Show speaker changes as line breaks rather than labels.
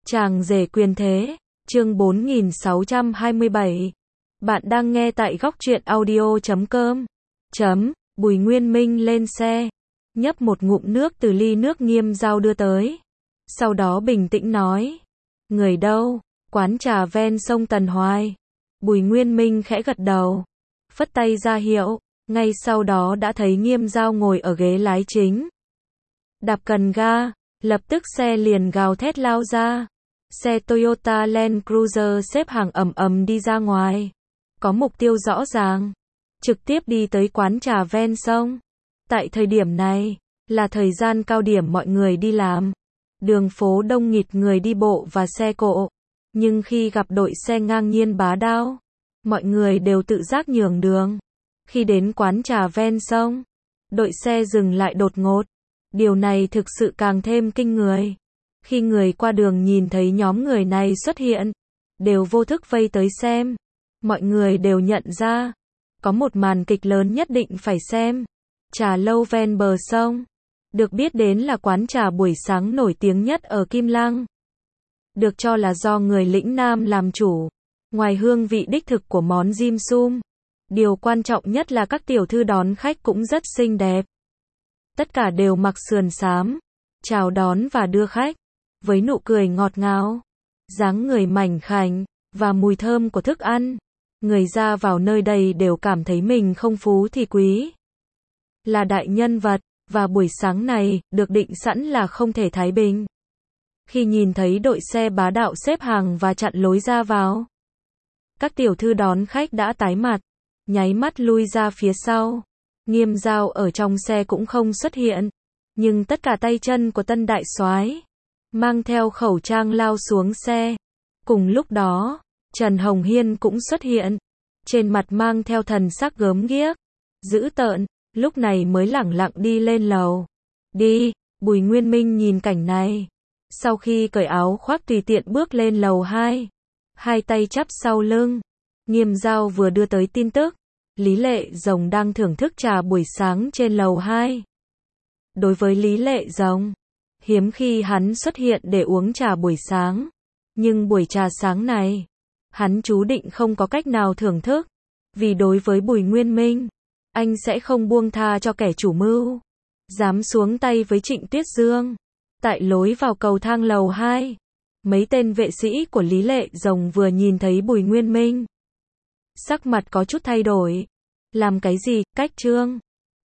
Chàng rể quyền thế, chương 4627. Bạn đang nghe tại góc truyện audio.com. Bùi Nguyên Minh lên xe, nhấp một ngụm nước từ ly nước Nghiêm Giao đưa tới. Sau đó bình tĩnh nói. Người đâu? Quán trà ven sông Tần Hoài. Bùi Nguyên Minh khẽ gật đầu, phất tay ra hiệu, ngay sau đó đã thấy Nghiêm Giao ngồi ở ghế lái chính. Đạp cần ga, lập tức xe liền gào thét lao ra. Xe Toyota Land Cruiser xếp hàng ầm ầm đi ra ngoài. Có mục tiêu rõ ràng, trực tiếp đi tới quán trà ven sông. Tại thời điểm này, là thời gian cao điểm mọi người đi làm. Đường phố đông nghịt người đi bộ và xe cộ. Nhưng khi gặp đội xe ngang nhiên bá đạo, mọi người đều tự giác nhường đường. Khi đến quán trà ven sông, đội xe dừng lại đột ngột. Điều này thực sự càng thêm kinh người. Khi người qua đường nhìn thấy nhóm người này xuất hiện, đều vô thức vây tới xem. Mọi người đều nhận ra, có một màn kịch lớn nhất định phải xem. Trà lâu ven bờ sông, được biết đến là quán trà buổi sáng nổi tiếng nhất ở Kim Lăng. Được cho là do người lĩnh Nam làm chủ. Ngoài hương vị đích thực của món dim sum, điều quan trọng nhất là các tiểu thư đón khách cũng rất xinh đẹp. Tất cả đều mặc sườn xám, chào đón và đưa khách, với nụ cười ngọt ngào, dáng người mảnh khảnh, và mùi thơm của thức ăn. Người ra vào nơi đây đều cảm thấy mình không phú thì quý. Là đại nhân vật, và buổi sáng này, được định sẵn là không thể thái bình. Khi nhìn thấy đội xe bá đạo xếp hàng và chặn lối ra vào, các tiểu thư đón khách đã tái mặt, nháy mắt lui ra phía sau. Nghiêm Giao ở trong xe cũng không xuất hiện, nhưng tất cả tay chân của tân đại soái mang theo khẩu trang lao xuống xe. Cùng lúc đó, Trần Hồng Hiên cũng xuất hiện, trên mặt mang theo thần sắc gớm ghiếc, dữ tợn, lúc này mới lẳng lặng đi lên lầu. Đi, Bùi Nguyên Minh nhìn cảnh này, sau khi cởi áo khoác tùy tiện bước lên lầu 2, hai tay chắp sau lưng. Nghiêm Giao vừa đưa tới tin tức, Lý Lệ Rồng đang thưởng thức trà buổi sáng trên lầu 2. Đối với Lý Lệ Rồng, hiếm khi hắn xuất hiện để uống trà buổi sáng, nhưng buổi trà sáng này, hắn chú định không có cách nào thưởng thức, vì đối với Bùi Nguyên Minh, anh sẽ không buông tha cho kẻ chủ mưu, dám xuống tay với Trịnh Tuyết Dương. Tại lối vào cầu thang lầu 2, mấy tên vệ sĩ của Lý Lệ Rồng vừa nhìn thấy Bùi Nguyên Minh, sắc mặt có chút thay đổi. Làm cái gì, Cách Trương?